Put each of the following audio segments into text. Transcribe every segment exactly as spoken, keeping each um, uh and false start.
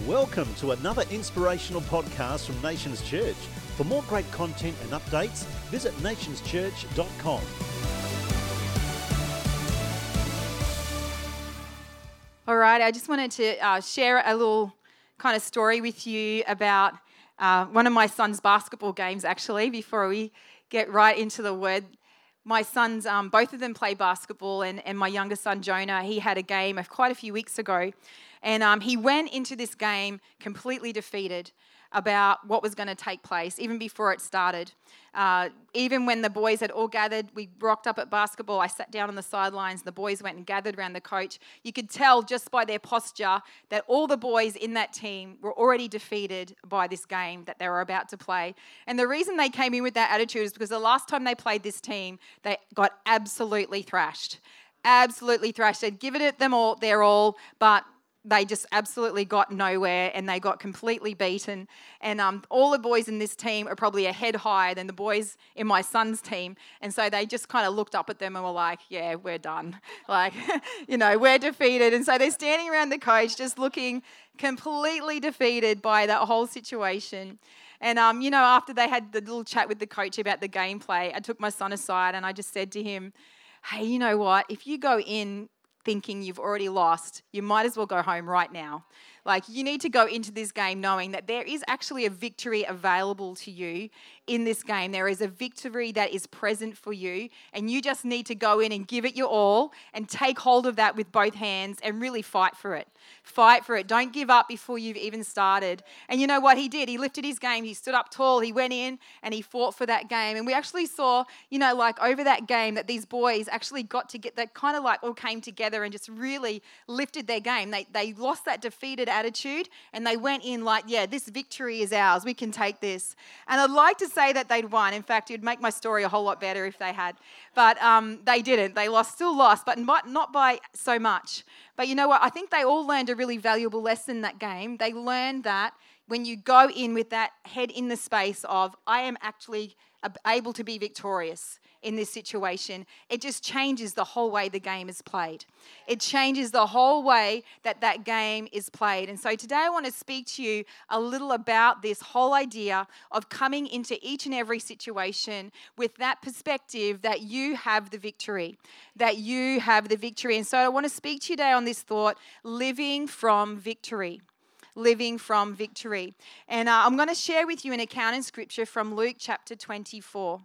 Welcome to another inspirational podcast from Nations Church. For more great content and updates, visit nations church dot com. All right, I just wanted to uh, share a little kind of story with you about uh, one of my son's basketball games, actually, before we get right into the word. My sons, um, both of them play basketball, and, and my younger son, Jonah, he had a game of quite a few weeks ago, and um, he went into this game completely defeated about what was going to take place, even before it started. Uh, even when the boys had all gathered, we rocked up at basketball, I sat down on the sidelines, the boys went and gathered around the coach. You could tell just by their posture that all the boys in that team were already defeated by this game that they were about to play. And the reason they came in with that attitude is because the last time they played this team, they got absolutely thrashed. Absolutely thrashed. They'd given it them all, their all, but they just absolutely got nowhere, and they got completely beaten. And um, all the boys in this team are probably a head higher than the boys in my son's team. And so they just kind of looked up at them and were like, yeah, we're done. Like, you know, we're defeated. And so they're standing around the coach just looking completely defeated by that whole situation. And, um, you know, after they had the little chat with the coach about the gameplay, I took my son aside and I just said to him, hey, you know what, if you go in thinking you've already lost, you might as well go home right now. Like, you need to go into this game knowing that there is actually a victory available to you in this game. There is a victory that is present for you, and you just need to go in and give it your all and take hold of that with both hands and really fight for it. Fight for it. Don't give up before you've even started. And you know what he did? He lifted his game. He stood up tall. He went in and he fought for that game. And we actually saw, you know, like over that game that these boys actually got to get, that kind of like all came together and just really lifted their game. They, they lost that defeated attitude and they went in like, yeah, this victory is ours. We can take this. And I'd like to say that they'd won. In fact, it'd make my story a whole lot better if they had. But um, they didn't. They lost, still lost, but not by so much. But you know what? I think they all learned a really valuable lesson that game. They learned that when you go in with that head in the space of, I am actually able to be victorious in this situation, it just changes the whole way the game is played. It changes the whole way that that game is played. And so today I want to speak to you a little about this whole idea of coming into each and every situation with that perspective that you have the victory, that you have the victory. And so I want to speak to you today on this thought, living from victory. Living from victory. And uh, I'm going to share with you an account in Scripture from Luke chapter twenty-four.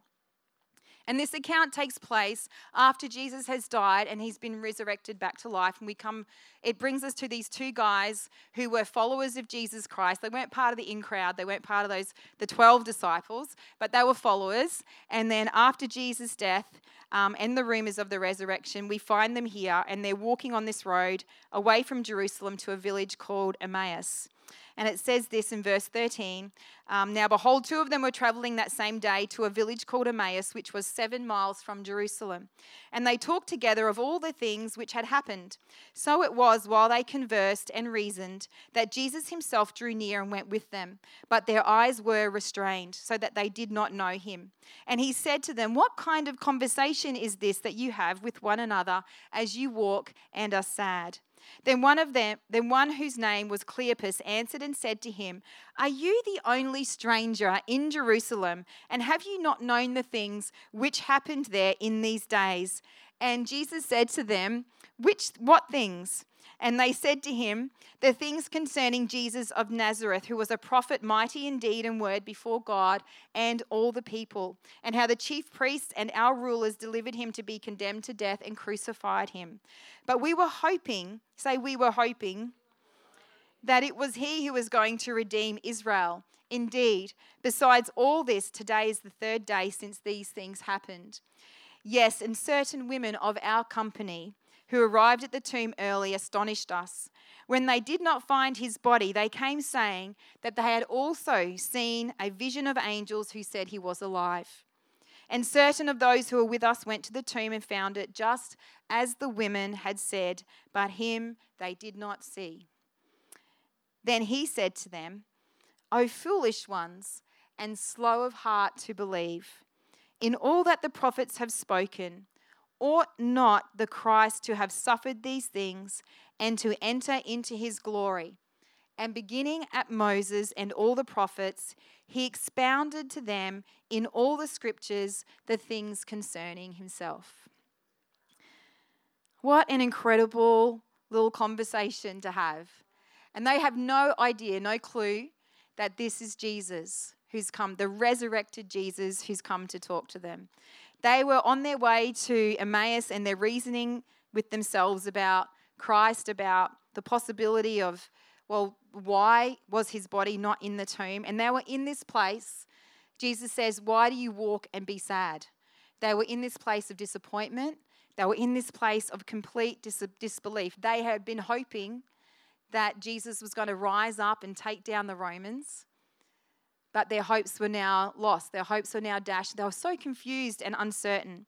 And this account takes place after Jesus has died and he's been resurrected back to life. And we come, it brings us to these two guys who were followers of Jesus Christ. They weren't part of the in crowd. They weren't part of those, the twelve disciples, but they were followers. And then after Jesus' death um, and the rumors of the resurrection, we find them here and they're walking on this road away from Jerusalem to a village called Emmaus. And it says this in verse thirteen, um, now behold, two of them were traveling that same day to a village called Emmaus, which was seven miles from Jerusalem. And they talked together of all the things which had happened. So it was, while they conversed and reasoned, that Jesus himself drew near and went with them. But their eyes were restrained, so that they did not know him. And he said to them, what kind of conversation is this that you have with one another as you walk and are sad? Then one of them, then one whose name was Cleopas, answered and said to him, are you the only stranger in Jerusalem, and have you not known the things which happened there in these days? And Jesus said to them, which, what things? And they said to him, the things concerning Jesus of Nazareth, who was a prophet, mighty in deed and word before God and all the people, and how the chief priests and our rulers delivered him to be condemned to death and crucified him. But we were hoping, say we were hoping, that it was he who was going to redeem Israel. Indeed, besides all this, today is the third day since these things happened. Yes, and certain women of our company who arrived at the tomb early astonished us. When they did not find his body, they came saying that they had also seen a vision of angels who said he was alive. And certain of those who were with us went to the tomb and found it just as the women had said, but him they did not see. Then he said to them, O foolish ones, and slow of heart to believe, in all that the prophets have spoken, ought not the Christ to have suffered these things and to enter into his glory? And beginning at Moses and all the prophets, he expounded to them in all the scriptures the things concerning himself. What an incredible little conversation to have. And they have no idea, no clue that this is Jesus who's come, the resurrected Jesus who's come to talk to them. They were on their way to Emmaus and they're reasoning with themselves about Christ, about the possibility of, well, why was his body not in the tomb? And they were in this place. Jesus says, why do you walk and be sad? They were in this place of disappointment. They were in this place of complete dis- disbelief. They had been hoping that Jesus was going to rise up and take down the Romans, but their hopes were now lost. Their hopes were now dashed. They were so confused and uncertain.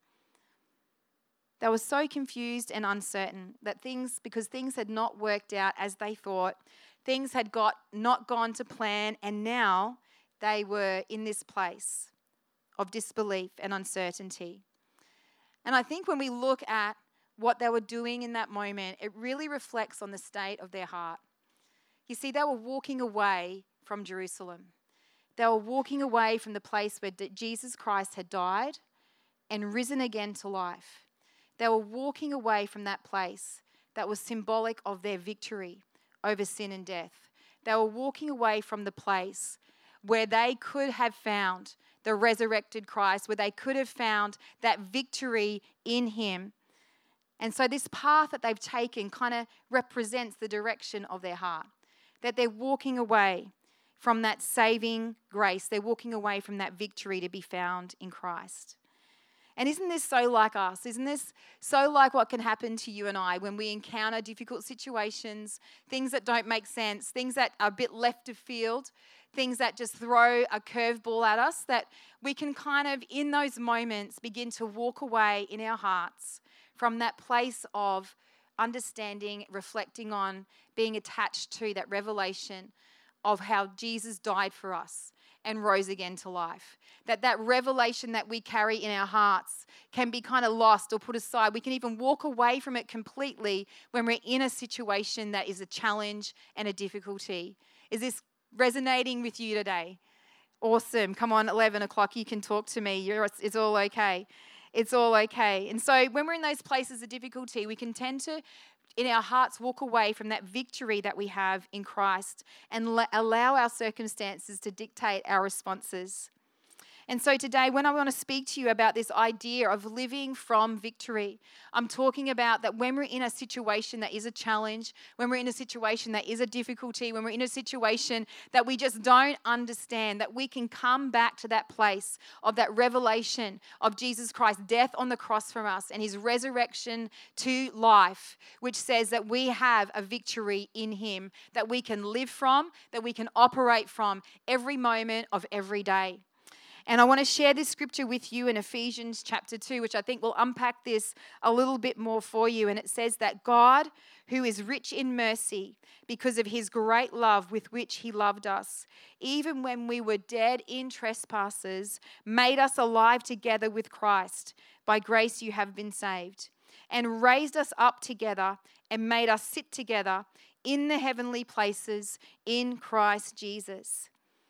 They were so confused and uncertain that things, because things had not worked out as they thought, things had got not gone to plan, and now they were in this place of disbelief and uncertainty. And I think when we look at what they were doing in that moment, it really reflects on the state of their heart. You see, they were walking away from Jerusalem. They were walking away from the place where Jesus Christ had died and risen again to life. They were walking away from that place that was symbolic of their victory over sin and death. They were walking away from the place where they could have found the resurrected Christ, where they could have found that victory in him. And so this path that they've taken kind of represents the direction of their heart, that they're walking away from that saving grace. They're walking away from that victory to be found in Christ. And isn't this so like us? Isn't this so like what can happen to you and I when we encounter difficult situations, things that don't make sense, things that are a bit left of field, things that just throw a curveball at us, that we can kind of, in those moments, begin to walk away in our hearts from that place of understanding, reflecting on, being attached to that revelation of how Jesus died for us and rose again to life. That that revelation that we carry in our hearts can be kind of lost or put aside. We can even walk away from it completely when we're in a situation that is a challenge and a difficulty. Is this resonating with you today? Awesome. Come on, eleven o'clock, you can talk to me. You're, it's all okay. It's all okay. And so when we're in those places of difficulty, we can tend to, in our hearts, walk away from that victory that we have in Christ and le- allow our circumstances to dictate our responses. And so today, when I want to speak to you about this idea of living from victory, I'm talking about that when we're in a situation that is a challenge, when we're in a situation that is a difficulty, when we're in a situation that we just don't understand, that we can come back to that place of that revelation of Jesus Christ's death on the cross for us and his resurrection to life, which says that we have a victory in him that we can live from, that we can operate from every moment of every day. And I want to share this scripture with you in Ephesians chapter two, which I think will unpack this a little bit more for you. And it says that God, who is rich in mercy, because of his great love with which he loved us, even when we were dead in trespasses, made us alive together with Christ. By grace you have been saved. And raised us up together and made us sit together in the heavenly places in Christ Jesus.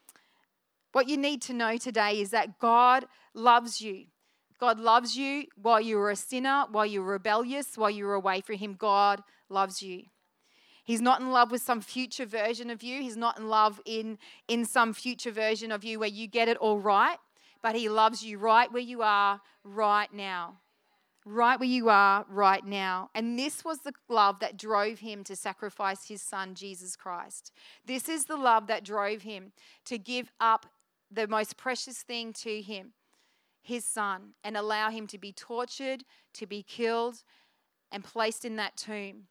What you need to know today is that God loves you. God loves you while you were a sinner, while you were rebellious, while you were away from him. God loves you. He's not in love with some future version of you. He's not in love in, in some future version of you where you get it all right, but he loves you right where you are right now. Right where you are right now. And this was the love that drove him to sacrifice his son, Jesus Christ. This is the love that drove him to give up the most precious thing to him, his son, and allow him to be tortured, to be killed, and placed in that tomb.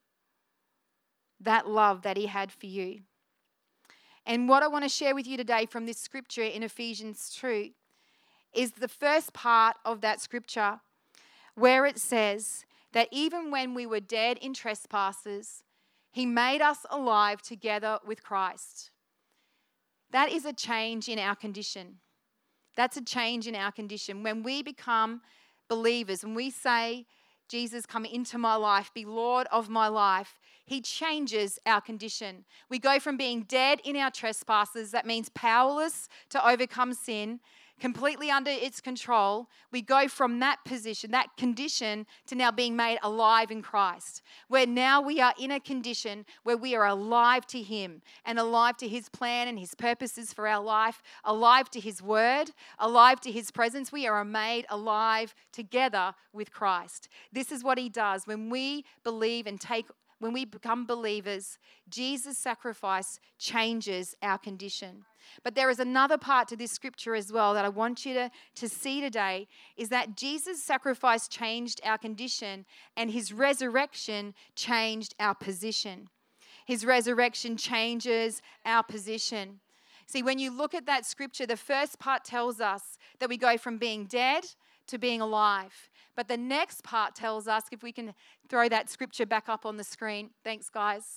That love that he had for you. And what I want to share with you today from this scripture in Ephesians two is the first part of that scripture where it says that even when we were dead in trespasses, he made us alive together with Christ. That is a change in our condition. That's a change in our condition. When we become believers, when we say Jesus, come into my life, be Lord of my life, he changes our condition. We go from being dead in our trespasses, that means powerless to overcome sin, completely under its control. We go from that position, that condition, to now being made alive in Christ, where now we are in a condition where we are alive to him and alive to his plan and his purposes for our life, alive to his word, alive to his presence. We are made alive together with Christ. This is what he does when we believe and take When we become believers. Jesus' sacrifice changes our condition. But there is another part to this scripture as well that I want you to, to see today, is that Jesus' sacrifice changed our condition and his resurrection changed our position. His resurrection changes our position. See, when you look at that scripture, the first part tells us that we go from being dead to being alive. But the next part tells us, if we can throw that scripture back up on the screen. Thanks, guys.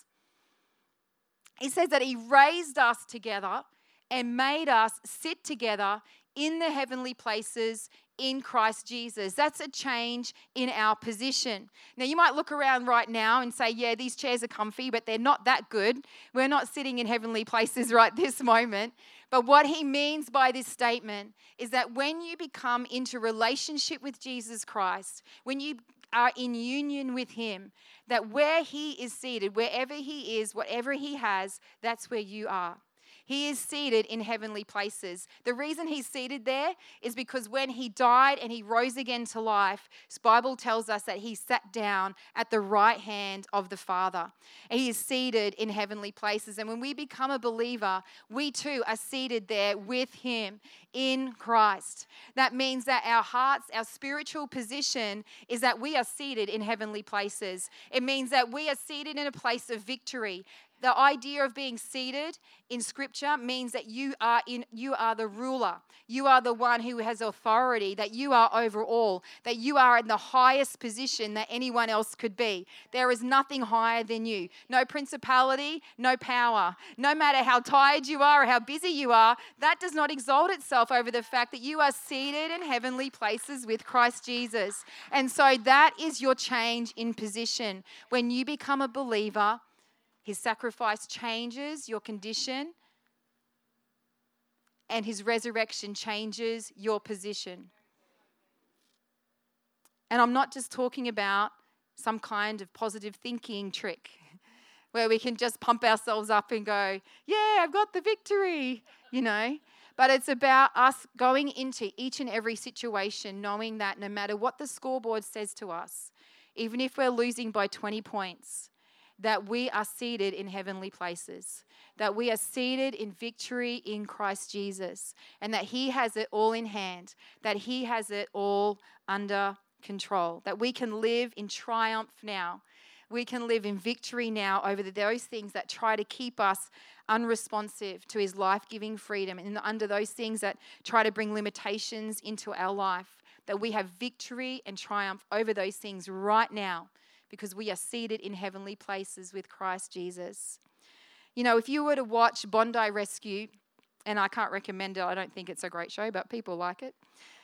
He says that he raised us together and made us sit together in the heavenly places in Christ Jesus. That's a change in our position. Now, you might look around right now and say, yeah, these chairs are comfy, but they're not that good. We're not sitting in heavenly places right this moment. But what he means by this statement is that when you become into relationship with Jesus Christ, when you are in union with him, that where he is seated, wherever he is, whatever he has, that's where you are. He is seated in heavenly places. The reason he's seated there is because when he died and he rose again to life, the Bible tells us that he sat down at the right hand of the Father. He is seated in heavenly places. And when we become a believer, we too are seated there with him in Christ. That means that our hearts, our spiritual position is that we are seated in heavenly places. It means that we are seated in a place of victory. The idea of being seated in Scripture means that you are in, you are the ruler. You are the one who has authority, that you are over all, that you are in the highest position that anyone else could be. There is nothing higher than you. No principality, no power. No matter how tired you are or how busy you are, that does not exalt itself over the fact that you are seated in heavenly places with Christ Jesus. And so that is your change in position. When you become a believer, his sacrifice changes your condition, and his resurrection changes your position. And I'm not just talking about some kind of positive thinking trick where we can just pump ourselves up and go, yeah, I've got the victory, you know. But it's about us going into each and every situation knowing that no matter what the scoreboard says to us, even if we're losing by twenty points, that we are seated in heavenly places, that we are seated in victory in Christ Jesus, and that he has it all in hand, that he has it all under control, that we can live in triumph now. We can live in victory now over those things that try to keep us unresponsive to his life-giving freedom, and under those things that try to bring limitations into our life, that we have victory and triumph over those things right now, because we are seated in heavenly places with Christ Jesus. You know, if you were to watch Bondi Rescue, and I can't recommend it, I don't think it's a great show, but people like it.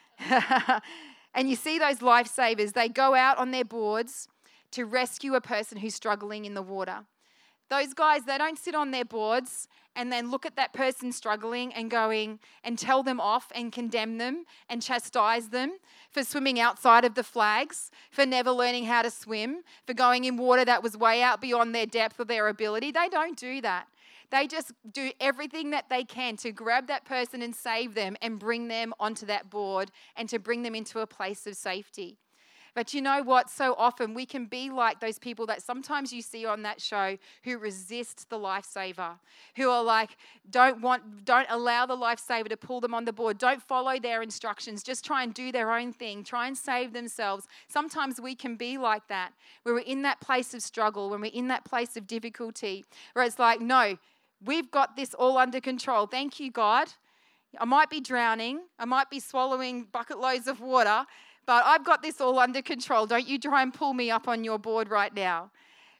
And you see those lifesavers, they go out on their boards to rescue a person who's struggling in the water. Those guys, they don't sit on their boards and then look at that person struggling and going and tell them off and condemn them and chastise them for swimming outside of the flags, for never learning how to swim, for going in water that was way out beyond their depth or their ability. They don't do that. They just do everything that they can to grab that person and save them and bring them onto that board and to bring them into a place of safety. But you know what? So often we can be like those people that sometimes you see on that show who resist the lifesaver, who are like, don't want, don't allow the lifesaver to pull them on the board. Don't follow their instructions. Just try and do their own thing. Try and save themselves. Sometimes we can be like that, where we're in that place of struggle, when we're in that place of difficulty, where it's like, no, we've got this all under control. Thank you, God. I might be drowning. I might be swallowing bucket loads of water, but I've got this all under control. Don't you try and pull me up on your board right now.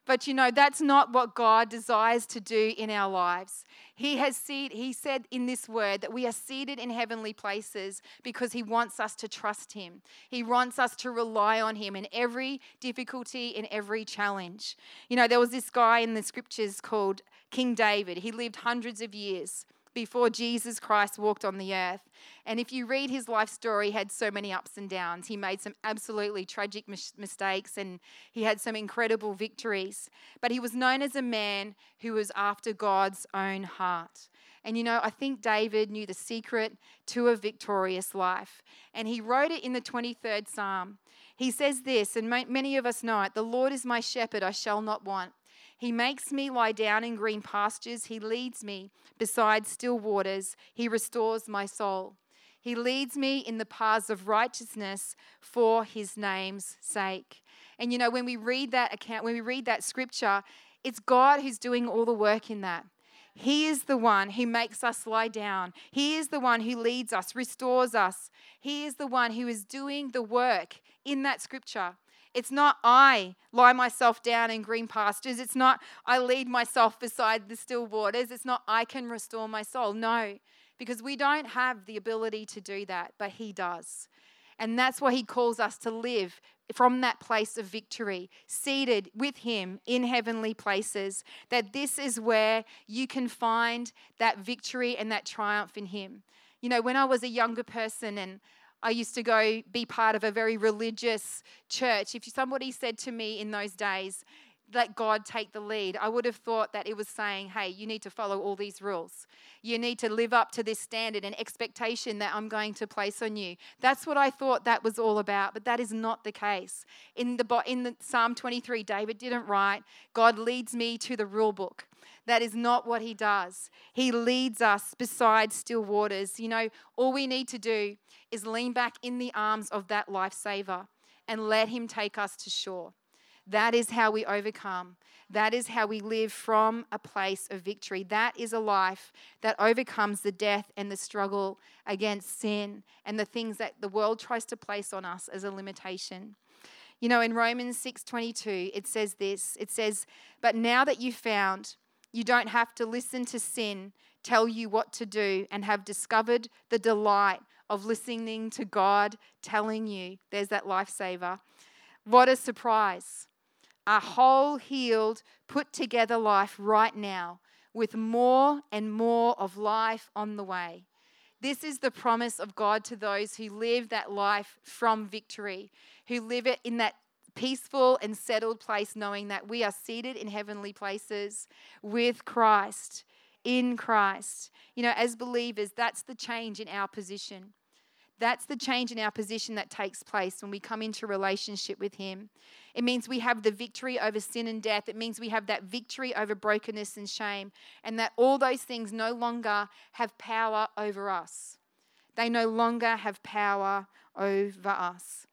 But you know, that's not what God desires to do in our lives. He has seed, he said in this word that we are seated in heavenly places because he wants us to trust him. He wants us to rely on him in every difficulty, in every challenge. You know, there was this guy in the scriptures called King David. He lived hundreds of years before Jesus Christ walked on the earth. And if you read his life story, he had so many ups and downs. He made some absolutely tragic mis- mistakes and he had some incredible victories. But he was known as a man who was after God's own heart. And you know, I think David knew the secret to a victorious life. And he wrote it in the twenty-third Psalm. He says this, and many of us know it, "The Lord is my shepherd, I shall not want. He makes me lie down in green pastures. He leads me beside still waters. He restores my soul. He leads me in the paths of righteousness for his name's sake." And you know, when we read that account, when we read that scripture, it's God who's doing all the work in that. He is the one who makes us lie down. He is the one who leads us, restores us. He is the one who is doing the work in that scripture. It's not I lie myself down in green pastures. It's not I lead myself beside the still waters. It's not I can restore my soul. No, because we don't have the ability to do that, but he does. And that's why he calls us to live from that place of victory, seated with him in heavenly places, that this is where you can find that victory and that triumph in him. You know, when I was a younger person and I used to go be part of a very religious church, if somebody said to me in those days, "Let God take the lead," I would have thought that it was saying, hey, you need to follow all these rules. You need to live up to this standard and expectation that I'm going to place on you. That's what I thought that was all about, but that is not the case. In the, in the Psalm twenty-three, David didn't write, "God leads me to the rule book." That is not what he does. He leads us beside still waters. You know, all we need to do is lean back in the arms of that lifesaver and let him take us to shore. That is how we overcome. That is how we live from a place of victory. That is a life that overcomes the death and the struggle against sin and the things that the world tries to place on us as a limitation. You know, in Romans six twenty-two, it says this. It says, "But now that you've found, you don't have to listen to sin tell you what to do and have discovered the delight of listening to God telling you." There's that lifesaver. What a surprise. A whole, healed, put together life right now with more and more of life on the way. This is the promise of God to those who live that life from victory, who live it in that peaceful and settled place, knowing that we are seated in heavenly places with Christ, in Christ. You know, as believers, that's the change in our position. That's the change in our position that takes place when we come into relationship with him. It means we have the victory over sin and death. It means we have that victory over brokenness and shame, and that all those things no longer have power over us. They no longer have power over us.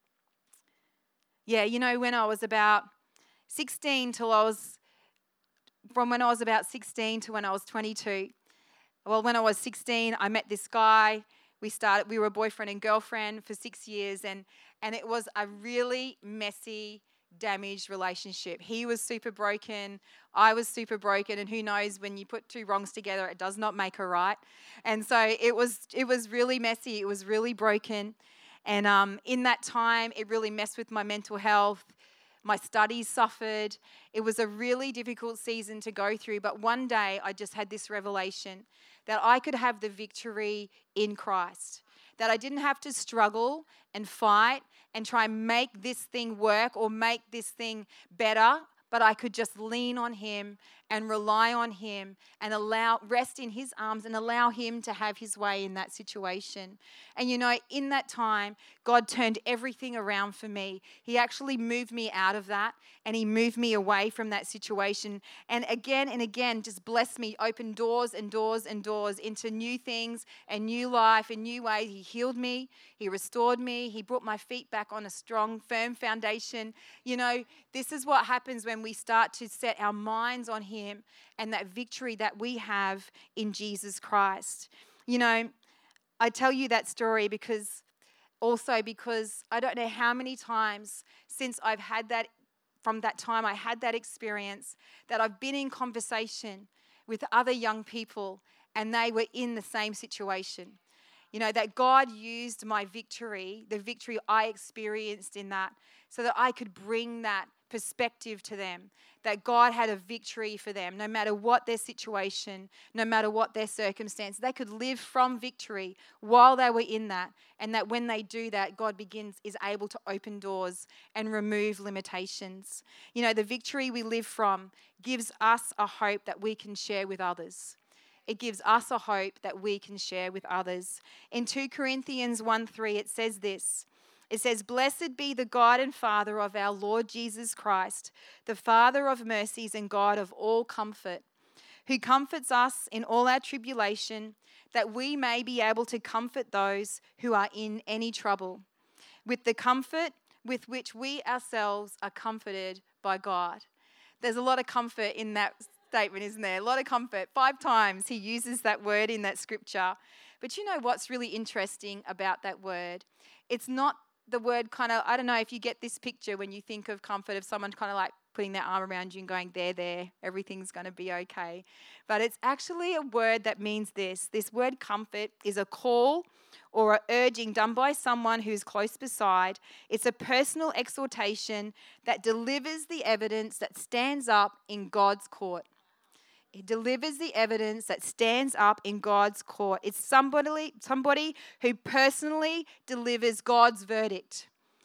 Yeah, you know, when I was about sixteen till I was, from when I was about sixteen to when I was twenty-two. Well, when I was sixteen, I met this guy. We started, we were a boyfriend and girlfriend for six years and, and it was a really messy, damaged relationship. He was super broken. I was super broken. And who knows, when you put two wrongs together, it does not make a right. And so it was, it was really messy. It was really broken. And um, in that time, it really messed with my mental health. My studies suffered. It was a really difficult season to go through. But one day I just had this revelation that I could have the victory in Christ. That I didn't have to struggle and fight and try and make this thing work or make this thing better. But I could just lean on him and rely on him and allow, rest in his arms and allow him to have his way in that situation. And you know, in that time, God turned everything around for me. He actually moved me out of that and he moved me away from that situation. And again and again, just blessed me, opened doors and doors and doors into new things and new life and new ways. He healed me. He restored me. He brought my feet back on a strong, firm foundation. You know, this is what happens when we start to set our minds on him and that victory that we have in Jesus Christ. You know, I tell you that story because also because I don't know how many times since I've had that from that time I had that experience that I've been in conversation with other young people and they were in the same situation. You know, that God used my victory, the victory I experienced in that, so that I could bring that perspective to them, that God had a victory for them, no matter what their situation, no matter what their circumstance. They could live from victory while they were in that, and that when they do that, God begins is able to open doors and remove limitations. You know, the victory we live from gives us a hope that we can share with others. It gives us a hope that we can share with others. In two Corinthians one three, it says this. It says, "Blessed be the God and Father of our Lord Jesus Christ, the Father of mercies and God of all comfort, who comforts us in all our tribulation, that we may be able to comfort those who are in any trouble, with the comfort with which we ourselves are comforted by God." There's a lot of comfort in that statement, isn't there? A lot of comfort. Five times he uses that word in that scripture. But you know what's really interesting about that word? It's not the word kind of, I don't know if you get this picture when you think of comfort of someone kind of like putting their arm around you and going, there, there, everything's going to be okay. But it's actually a word that means this. This word comfort is a call or a urging done by someone who's close beside. It's a personal exhortation that delivers the evidence that stands up in God's court. It delivers the evidence that stands up in God's court. It's somebody, somebody who personally delivers God's verdict.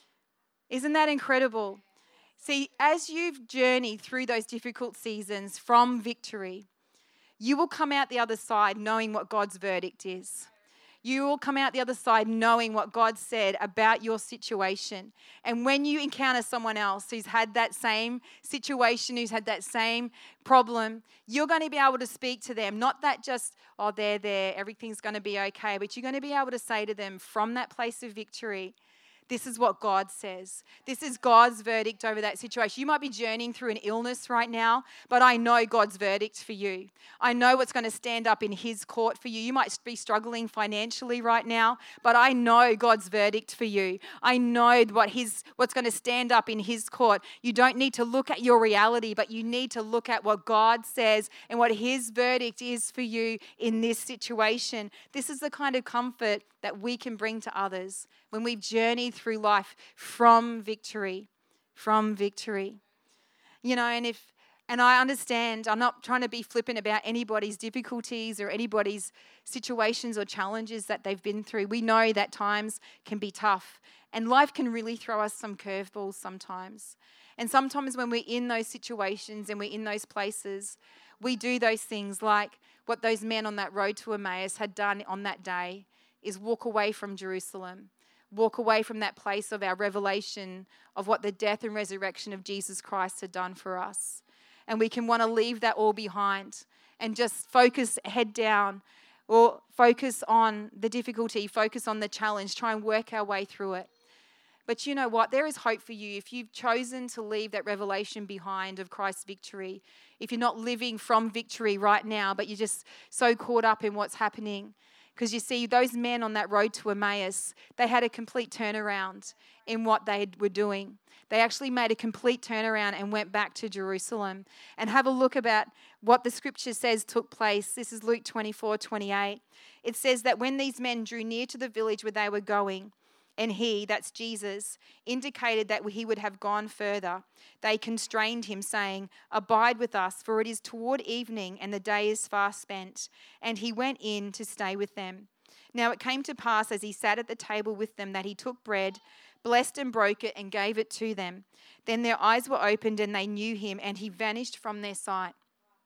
Isn't that incredible? See, as you've journeyed through those difficult seasons from victory, you will come out the other side knowing what God's verdict is. You will come out the other side knowing what God said about your situation. And when you encounter someone else who's had that same situation, who's had that same problem, you're going to be able to speak to them. Not that just, oh, they're there, everything's going to be okay, but you're going to be able to say to them from that place of victory, this is what God says. This is God's verdict over that situation. You might be journeying through an illness right now, but I know God's verdict for you. I know what's going to stand up in his court for you. You might be struggling financially right now, but I know God's verdict for you. I know what his what's going to stand up in his court. You don't need to look at your reality, but you need to look at what God says and what his verdict is for you in this situation. This is the kind of comfort that we can bring to others when we've journeyed through life from victory, from victory. You know, and if, and I understand, I'm not trying to be flippant about anybody's difficulties or anybody's situations or challenges that they've been through. We know that times can be tough and life can really throw us some curveballs sometimes. And sometimes when we're in those situations and we're in those places, we do those things like what those men on that road to Emmaus had done on that day, is walk away from Jerusalem, walk away from that place of our revelation of what the death and resurrection of Jesus Christ had done for us. And we can want to leave that all behind and just focus head down or focus on the difficulty, focus on the challenge, try and work our way through it. But you know what? There is hope for you if you've chosen to leave that revelation behind of Christ's victory. If you're not living from victory right now, but you're just so caught up in what's happening. Because you see, those men on that road to Emmaus, they had a complete turnaround in what they were doing. They actually made a complete turnaround and went back to Jerusalem. And have a look about what the scripture says took place. This is Luke twenty-four twenty-eight. It says that when these men drew near to the village where they were going, and he, that's Jesus, indicated that he would have gone further, they constrained him, saying, "Abide with us, for it is toward evening, and the day is fast spent." And he went in to stay with them. Now it came to pass, as he sat at the table with them, that he took bread, blessed and broke it, and gave it to them. Then their eyes were opened, and they knew him, and he vanished from their sight.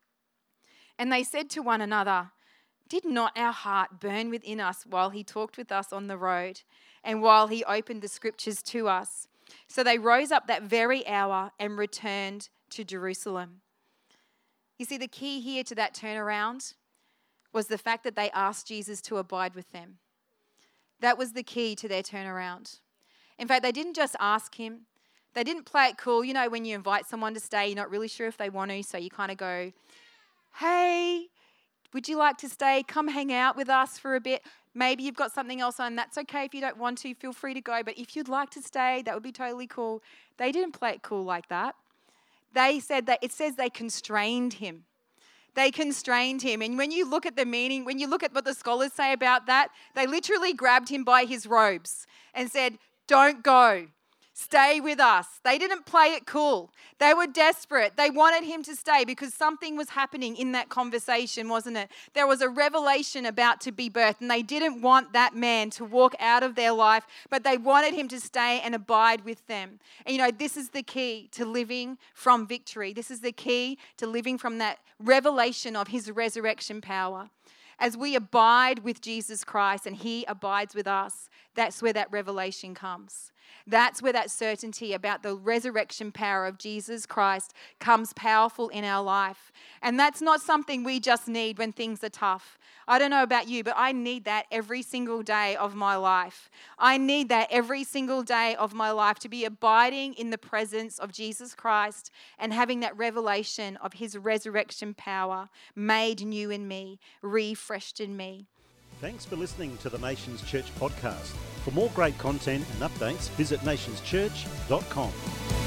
And they said to one another, "Did not our heart burn within us while he talked with us on the road, and while he opened the scriptures to us?" So they rose up that very hour and returned to Jerusalem. You see, the key here to that turnaround was the fact that they asked Jesus to abide with them. That was the key to their turnaround. In fact, they didn't just ask him. They didn't play it cool. You know, when you invite someone to stay, you're not really sure if they want to, so you kind of go, "Hey, would you like to stay? Come hang out with us for a bit. Maybe you've got something else on. That's okay if you don't want to. Feel free to go. But if you'd like to stay, that would be totally cool." They didn't play it cool like that. they said that it says they constrained him. They constrained him. And when you look at the meaning, when you look at what the scholars say about that, they literally grabbed him by his robes and said, don't go. Stay with us. They didn't play it cool. They were desperate. They wanted him to stay because something was happening in that conversation, wasn't it? There was a revelation about to be birthed, and they didn't want that man to walk out of their life, but they wanted him to stay and abide with them. And you know, this is the key to living from victory. This is the key to living from that revelation of his resurrection power. As we abide with Jesus Christ and he abides with us, that's where that revelation comes. That's where that certainty about the resurrection power of Jesus Christ comes powerful in our life. And that's not something we just need when things are tough. I don't know about you, but I need that every single day of my life. I need that every single day of my life to be abiding in the presence of Jesus Christ and having that revelation of his resurrection power made new in me, refreshed in me. Thanks for listening to the Nations Church podcast. For more great content and updates, visit nations church dot com.